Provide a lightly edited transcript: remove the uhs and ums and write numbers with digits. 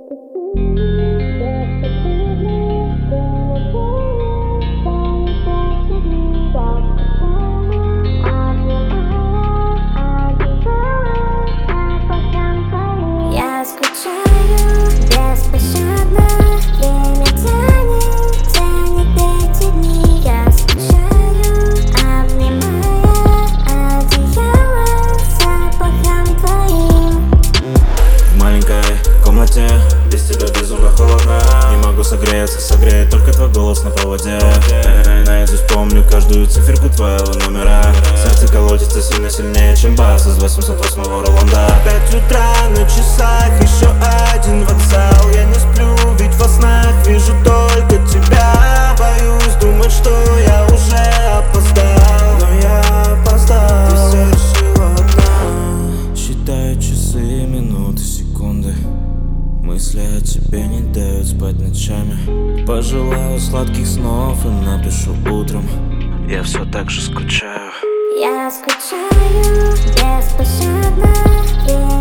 Я скучаю беспощадно, время тянет эти дни. Я скучаю, обнимая одеяло запахом твоим. В маленькой комнате без тебя безумно холодно. Не могу согреться, согреет только твой голос на поводе. Наизусть помню каждую циферку твоего номера. Сердце колотится сильно сильнее, чем бас из 808-го Роланда. 5 утра на часах, еще один вокзал. Я не сплю, ведь во снах вижу только тебя. Боюсь думать, что я уже опоздал, но я опоздал. Ты все решила одна. Считаю часы, минуты, секунды. Мысли о тебе не дают спать ночами. Пожелаю сладких снов и напишу утром. Я все так же скучаю. Я скучаю беспощадно.